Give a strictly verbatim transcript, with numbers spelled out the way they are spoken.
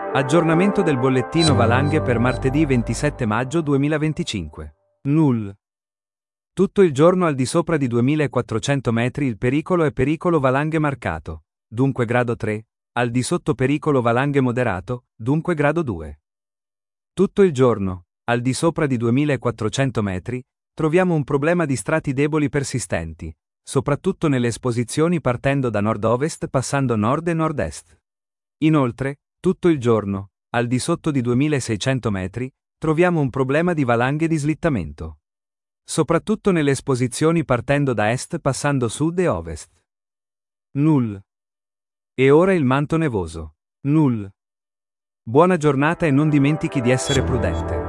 Aggiornamento del bollettino valanghe per martedì ventisette maggio duemilaventicinque. Null. Tutto il giorno al di sopra di duemilaquattrocento metri il pericolo è pericolo valanghe marcato, dunque grado tre, al di sotto pericolo valanghe moderato, dunque grado due. Tutto il giorno, al di sopra di duemilaquattrocento metri, troviamo un problema di strati deboli persistenti, soprattutto nelle esposizioni partendo da nord-ovest passando nord e nord-est. Inoltre, tutto il giorno, al di sotto di duemilaseicento metri, troviamo un problema di valanghe di slittamento. Soprattutto nelle esposizioni partendo da est passando sud e ovest. Null. E ora il manto nevoso. Null. Buona giornata e non dimentichi di essere prudente.